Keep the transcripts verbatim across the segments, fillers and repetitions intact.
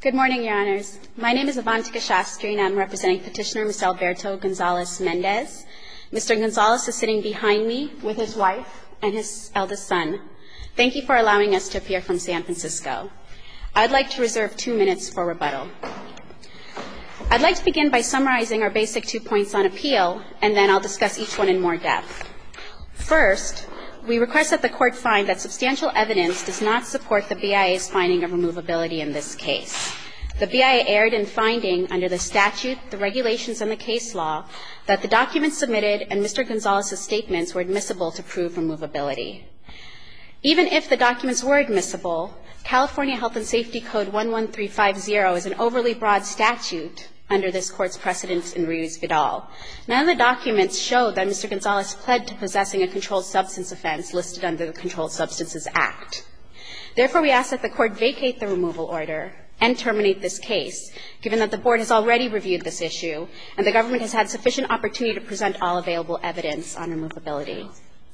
Good morning, Your Honors. My name is Avantika Shastri, and I'm representing Petitioner Mister Alberto Gonzalez-Mendez. Mister Gonzalez is sitting behind me with his wife and his eldest son. Thank you for allowing us to appear from San Francisco. I'd like to reserve two minutes for rebuttal. I'd like to begin by summarizing our basic two points on appeal, and then I'll discuss each one in more depth. First, we request that the Court find that substantial evidence does not support the B I A's finding of removability in this case. The B I A erred in finding, under the statute, the regulations, and the case law, that the documents submitted and Mister Gonzalez's statements were admissible to prove removability. Even if the documents were admissible, California Health and Safety Code one one three five zero is an overly broad statute under this Court's precedents in Ruiz-Vidal. None of the documents show that Mister Gonzalez pled to possessing a controlled substance offense listed under the Controlled Substances Act. Therefore, we ask that the Court vacate the removal order and terminate this case, given that the Board has already reviewed this issue and the government has had sufficient opportunity to present all available evidence on removability.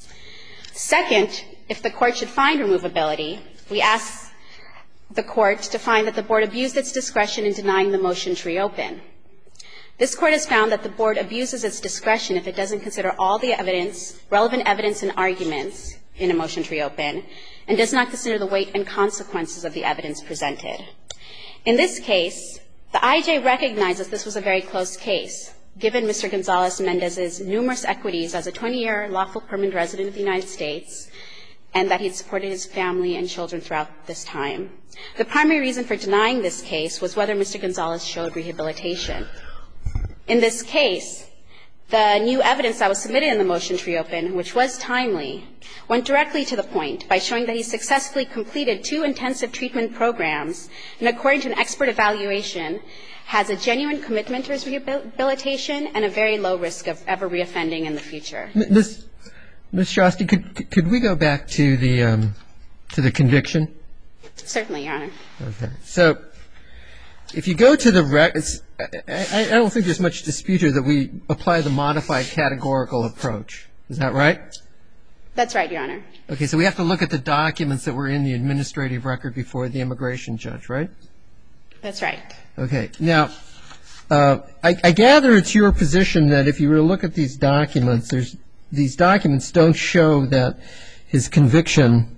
Second, if the Court should find removability, we ask the Court to find that the Board abused its discretion in denying the motion to reopen. This Court has found that the Board abuses its discretion if it doesn't consider all the evidence, relevant evidence and arguments in a motion to reopen, and does not consider the weight and consequences of the evidence presented. In this case, the I J recognizes this was a very close case, given Mister Gonzalez-Mendez's numerous equities as a twenty-year lawful permanent resident of the United States, and that he had supported his family and children throughout this time. The primary reason for denying this case was whether Mister Gonzalez showed rehabilitation. In this case, the new evidence that was submitted in the motion to reopen, which was timely, went directly to the point by showing that he successfully completed two intensive treatment programs and, according to an expert evaluation, has a genuine commitment to his rehabilitation and a very low risk of ever reoffending in the future. Miz Miz Shastri, could could we go back to the um, to the conviction? Certainly, Your Honor. Okay. So, if you go to the rec, it's, I, I don't think there's much dispute here that we apply the modified categorical approach. Is that right? That's right, Your Honor. Okay. So we have to look at the documents that were in the administrative record before the immigration judge, right? That's right. Okay. Now, uh, I, I gather it's your position that if you were to look at these documents, there's these documents don't show that his conviction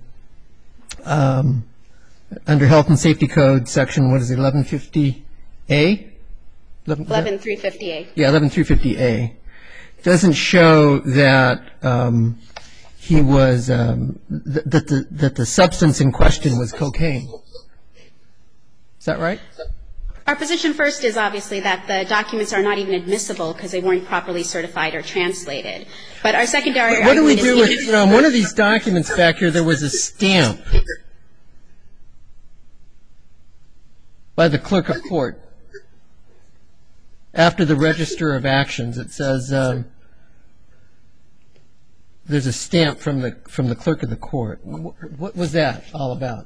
um, under Health and Safety Code section, what is it, eleven fifty A? eleven three fifty A. Yeah, eleven three fifty A. Doesn't show that um, he was, um, th that, the, that the substance in question was cocaine. Is that right? Our position first is obviously that the documents are not even admissible because they weren't properly certified or translated. But our secondary What do we argument do is with, you know, one of these documents back here, there was a stamp by the clerk of court after the register of actions. It says um, there's a stamp from the from the clerk of the court. What, what was that all about?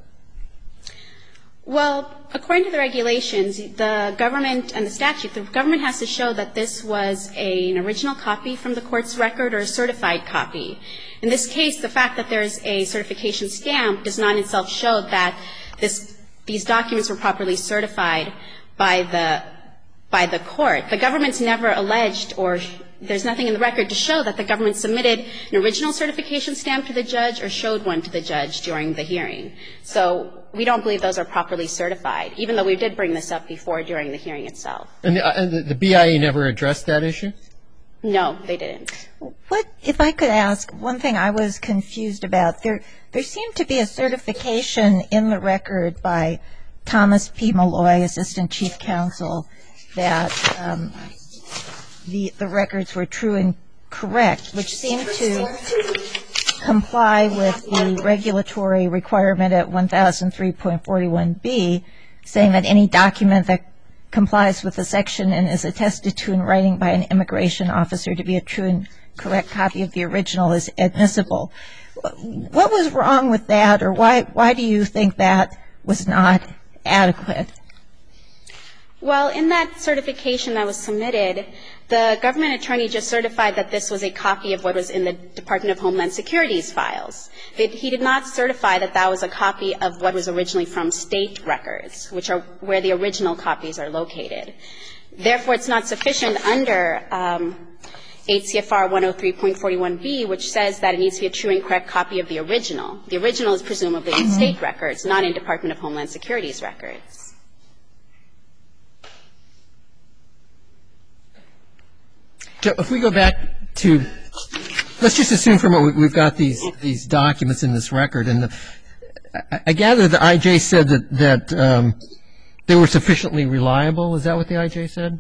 Well, according to the regulations, the government and the statute, the government has to show that this was a, an original copy from the court's record or a certified copy. In this case, the fact that there is a certification stamp does not in itself show that this, these documents were properly certified by the, by the court. The government's never alleged, or there's nothing in the record to show that the government submitted an original certification stamp to the judge or showed one to the judge during the hearing. So we don't believe those are properly certified, even though we did bring this up before during the hearing itself. And the, and the, the B I A never addressed that issue? No, they didn't. What, if I could ask, one thing I was confused about, there, there seemed to be a certification in the record by Thomas P. Malloy, Assistant Chief Counsel, that um, the, the records were true and correct, which seemed to comply with the regulatory requirement at one thousand three point four one B, saying that any document that complies with the section and is attested to in writing by an immigration officer to be a true and correct copy of the original is admissible. What was wrong with that, or why, why do you think that was not adequate? Well, in that certification that was submitted, the government attorney just certified that this was a copy of what was in the Department of Homeland Security's files. He did not certify that that was a copy of what was originally from state records, which are where the original copies are located. Therefore, it's not sufficient under um, eight C F R one oh three point forty-one B, which says that it needs to be a true and correct copy of the original. The original is presumably in state records, not in Department of Homeland Security's records. So if we go back to, let's just assume for a moment we've got these these documents in this record, and the, I, I gather the I J said that that um, they were sufficiently reliable. Is that what the I J said?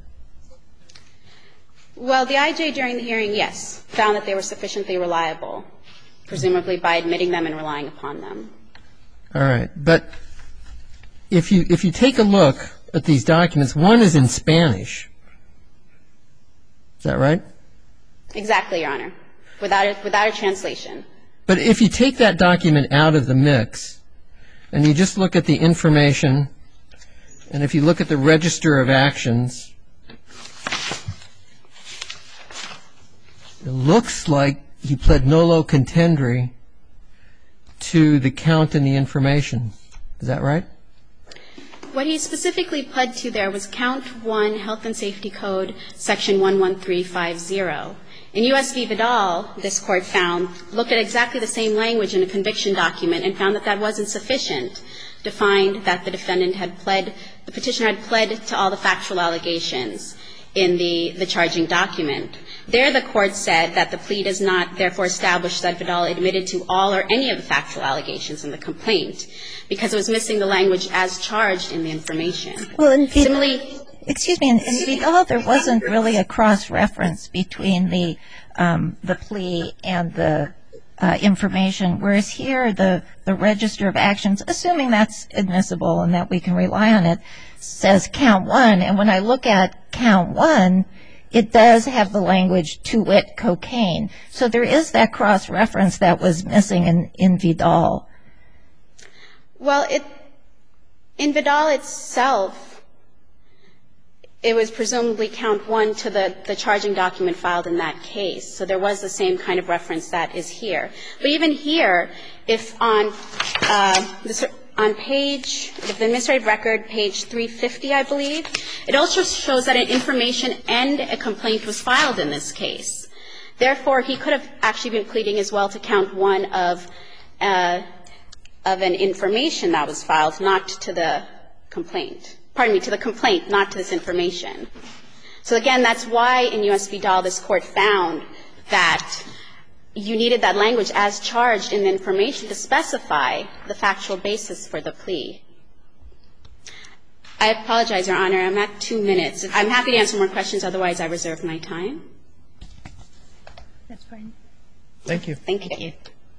Well, the I J during the hearing, yes, found that they were sufficiently reliable, presumably by admitting them and relying upon them. All right, but if you if you take a look at these documents, one is in Spanish. Is that right? Exactly, Your Honor, without a, without a translation. But if you take that document out of the mix and you just look at the information, and if you look at the register of actions, it looks like he pled nolo contendere to the count in the information. Is that right? What he specifically pled to there was count one, Health and Safety Code, section one one three five zero. In U S v. Vidal, this court found, looked at exactly the same language in a conviction document and found that that wasn't sufficient to find that the defendant had pled, the petitioner had pled to all the factual allegations in the, the charging document. There the court said that the plea does not therefore establish that Vidal admitted to all or any of the factual allegations in the complaint because it was missing the language as charged in the information. Well, in Similarly, excuse me, in, in Vidal there wasn't really a cross-reference between the um, the plea and the uh, information, whereas here the, the register of actions, assuming that's admissible and that we can rely on it, says count one. And when I look at count one, it does have the language to wit cocaine. So there is that cross-reference that was missing in, in Vidal. well, it, in Vidal itself, it was presumably count one to the, the charging document filed in that case. So there was the same kind of reference that is here. But even here, if on uh, the, on page, if the administrative record, page three fifty, I believe, it also shows that an information and a complaint was filed in this case. Therefore, he could have actually been pleading as well to count one of uh, of an information that was filed, not to the complaint. Pardon me, to the complaint, not to this information. So again, that's why in U S v. Dahl this court found that you needed that language as charged in the information to specify the factual basis for the plea. I apologize, Your Honor. I'm at two minutes. I'm happy to answer more questions. Otherwise, I reserve my time. That's fine. Thank you. Thank you.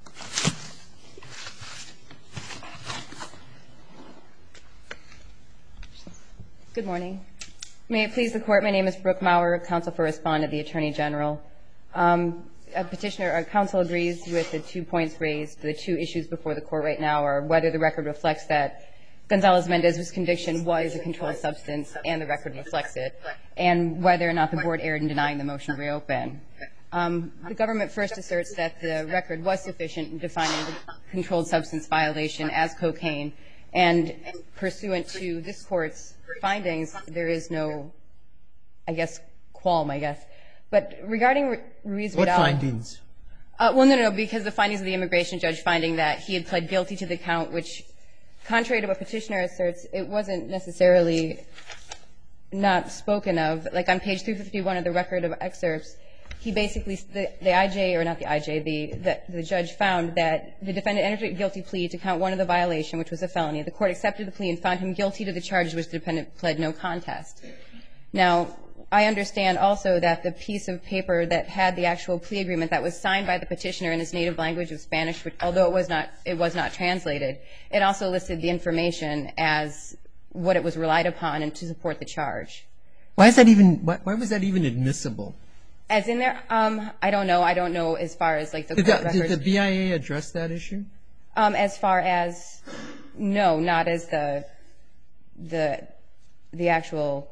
Good morning. May it please the Court, my name is Brooke Maurer, counsel for Respondent, the Attorney General. Um, a petitioner, our counsel agrees with the two points raised. The two issues before the Court right now are whether the record reflects that Gonzalez-Mendez's conviction was a controlled substance, and the record reflects it, and whether or not the Board erred in denying the motion to reopen. Um, the government first asserts that the record was sufficient in defining the controlled substance violation as cocaine, and pursuant to this Court's findings, there is no, I guess, qualm, I guess. But regarding Ruiz-Vidal... What findings? Uh, well, no, no, no, because the findings of the immigration judge finding that he had pled guilty to the count, which, contrary to what petitioner asserts, it wasn't necessarily not spoken of. Like on page three fifty-one of the record of excerpts, he basically, the, the I J, or not the I J, the, the, the judge found that the defendant entered a guilty plea to count one of the violation, which was a felony. The Court accepted the plea and found him guilty to the charges which the defendant pled no contest. Now, I understand also that the piece of paper that had the actual plea agreement that was signed by the petitioner in his native language of Spanish, which, although it was not, it was not translated, it also listed the information as what it was relied upon and to support the charge. Why is that even, why, why was that even admissible? As in there, um, I don't know. I don't know as far as like the Did, court that, did records. the B I A address that issue? Um, as far as, no, not as the, the, the actual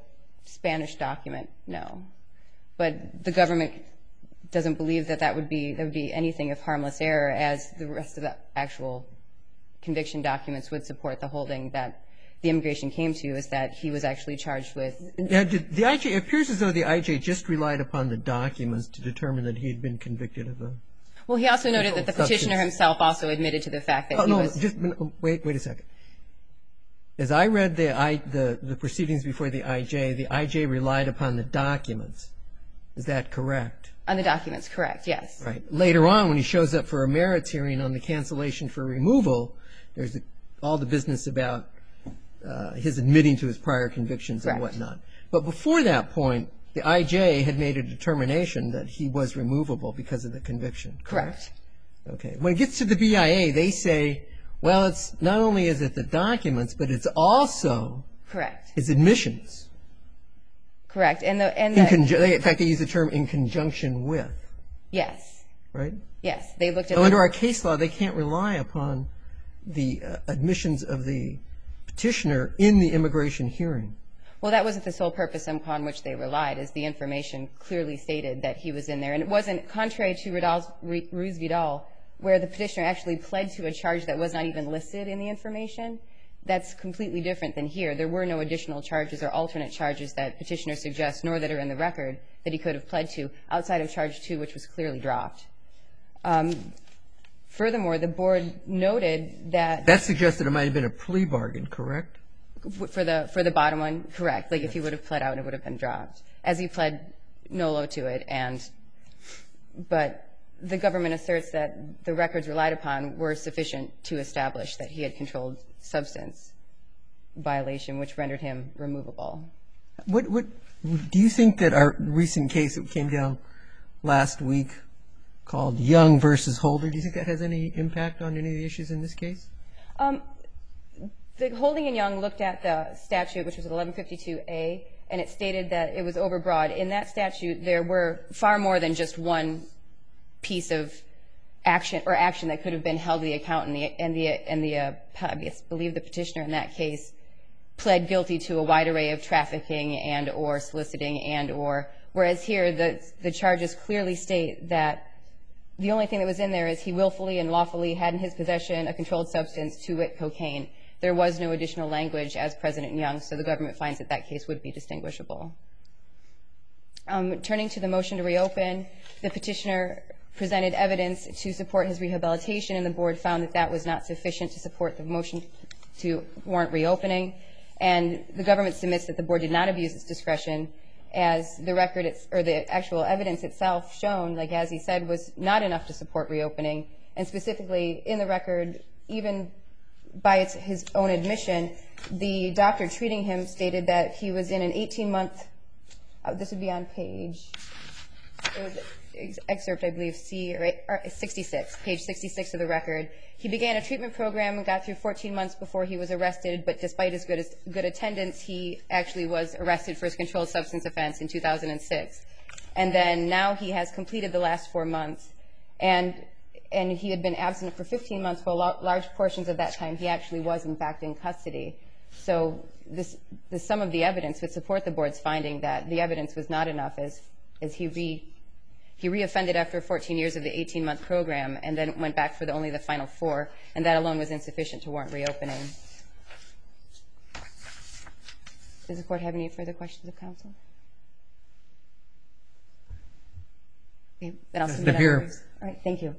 Spanish document, no. But the government doesn't believe that that would be, that would be anything of harmless error, as the rest of the actual conviction documents would support the holding that the immigration came to, is that he was actually charged with. Now, did the I J, it appears as though the I J just relied upon the documents to determine that he had been convicted of a. Well, he also noted that the petitioner himself also admitted to the fact that oh, he no, was. Just, wait, wait a second. As I read the, I, the, the proceedings before the I J, the I J relied upon the documents. Is that correct? On the documents, correct, yes. Right. Later on, when he shows up for a merits hearing on the cancellation for removal, there's the, all the business about uh, his admitting to his prior convictions correct. and whatnot. But before that point, the I J had made a determination that he was removable because of the conviction. Correct? correct. Okay. When it gets to the B I A, they say, well, it's not only is it the documents, but it's also correct. his admissions. Correct. And the and in, the, conju- in fact, they use the term in conjunction with. Yes. Right? Yes. They looked at. So under our case law, they can't rely upon the uh, admissions of the petitioner in the immigration hearing. Well, that wasn't the sole purpose upon which they relied, as the information clearly stated that he was in there. And it wasn't, contrary to Vidal's, Ruiz Vidal, where the petitioner actually pled to a charge that was not even listed in the information. That's completely different than here. There were no additional charges or alternate charges that petitioner suggests, nor that are in the record, that he could have pled to, outside of charge two, which was clearly dropped. Um, furthermore, the board noted that... That suggested it might have been a plea bargain, correct? For the for the bottom one, correct. Like, yes. If he would have pled out, it would have been dropped. As he pled nolo to it, and... But the government asserts that the records relied upon were sufficient to establish that he had controlled substance violation, which rendered him removable. What what do you think that our recent case that came down last week called Young versus Holder, do you think that has any impact on any of the issues in this case? Um, the Holding and Young looked at the statute, which was eleven fifty-two A, and it stated that it was overbroad. In that statute, there were far more than just one piece of action or action that could have been held to the account, and the and the and the uh, I believe the petitioner in that case pled guilty to a wide array of trafficking and or soliciting and or, whereas here the the charges clearly state that the only thing that was in there is he willfully and lawfully had in his possession a controlled substance, to wit, cocaine. There was no additional language as President Young, so the government finds that that case would be distinguishable. Um, turning to the motion to reopen, the petitioner presented evidence to support his rehabilitation, and the board found that that was not sufficient to support the motion to warrant reopening. And the government submits that the board did not abuse its discretion, as the record or the actual evidence itself shown, like as he said, was not enough to support reopening. And specifically in the record, even by its, his own admission, the doctor treating him stated that he was in an eighteen-month, uh, this would be on page, it was excerpt, I believe, C or, or sixty-six, page sixty-six of the record. He began a treatment program and got through fourteen months before he was arrested, but despite his good, good attendance, he actually was arrested for his controlled substance offense in two thousand six. And then now he has completed the last four months, and and he had been absent for fifteen months, for large portions of that time he actually was, in fact, in custody. So this, the sum of the evidence would support the board's finding that the evidence was not enough, as, as he re He reoffended after fourteen years of the eighteen-month program and then went back for the, only the final four, and that alone was insufficient to warrant reopening. Does the court have any further questions of counsel? Okay, then I'll submit here. All right, thank you.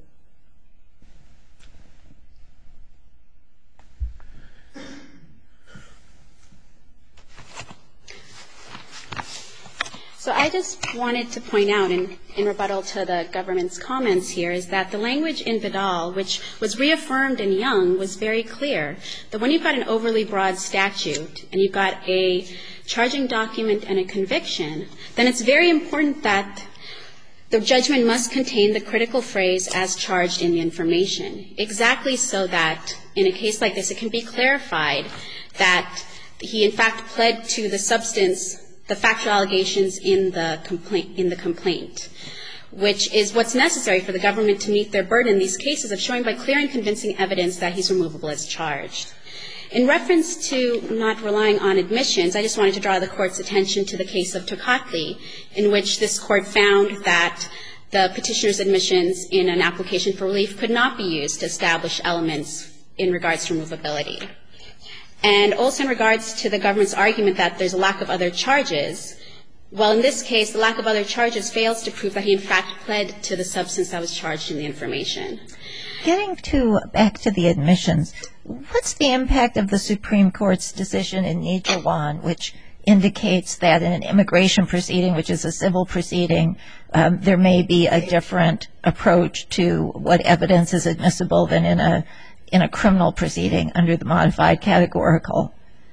So I just wanted to point out, in, in rebuttal to the government's comments here, is that the language in Vidal, which was reaffirmed in Young, was very clear. That when you've got an overly broad statute and you've got a charging document and a conviction, then it's very important that the judgment must contain the critical phrase as charged in the information, exactly so that in a case like this it can be clarified that he in fact pled to the substance, the factual allegations in the complaint, in the complaint, which is what's necessary for the government to meet their burden in these cases of showing by clear and convincing evidence that he's removable as charged. In reference to not relying on admissions, I just wanted to draw the Court's attention to the case of Tocatli, in which this Court found that the petitioner's admissions in an application for relief could not be used to establish elements in regards to removability. And also in regards to the government's argument that there's a lack of other charges, well, in this case, the lack of other charges fails to prove that he in fact pled to the substance that was charged in the information. Getting to back to the admissions, what's the impact of the Supreme Court's decision in Nijawan, which indicates that in an immigration proceeding, which is a civil proceeding, um, there may be a different approach to what evidence is admissible than in a in a criminal proceeding under the modified categorical?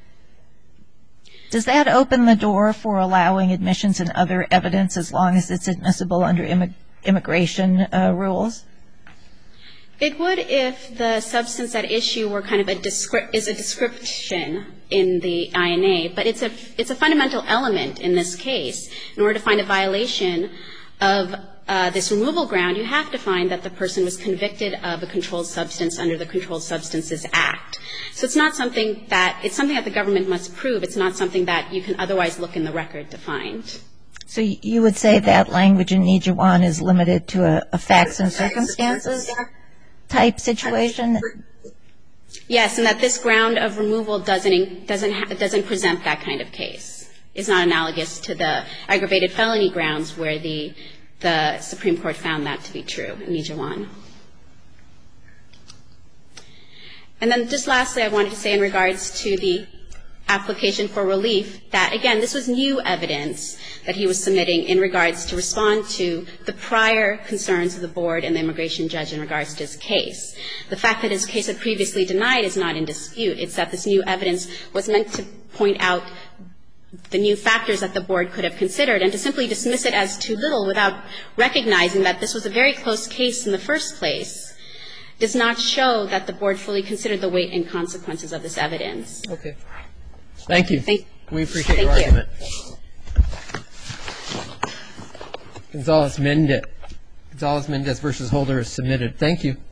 Does that open the door for allowing admissions and other evidence as long as it's admissible under immig- immigration uh, rules? It would if the substance at issue were kind of a descri- is a description in the I N A, but it's a it's a fundamental element in this case. In order to find a violation of uh, this removal ground, you have to find that the person was convicted of a controlled substance under the Controlled Substances Act. So it's not something that it's something that the government must prove. It's not something that you can otherwise look in the record to find. So you would say that language in Nijawan is limited to a, a facts and circumstances type situation? Yes, and that this ground of removal doesn't doesn't ha- doesn't present that kind of case. It's not analogous to the aggravated felony grounds where the the Supreme Court found that to be true in Nijawan. And then just lastly, I wanted to say in regards to the application for relief that, again, this was new evidence that he was submitting in regards to respond to the prior concerns of the board and the immigration judge in regards to his case. The fact that his case had previously denied is not in dispute. It's that this new evidence was meant to point out the new factors that the board could have considered, and to simply dismiss it as too little without recognizing that this was a very close case in the first place does not show that the board fully considered the weight and consequences of this evidence. Okay. Thank you. Thank, we appreciate thank your you. argument. Gonzalez Mendez. Gonzalez Mendez versus Holder is submitted. Thank you.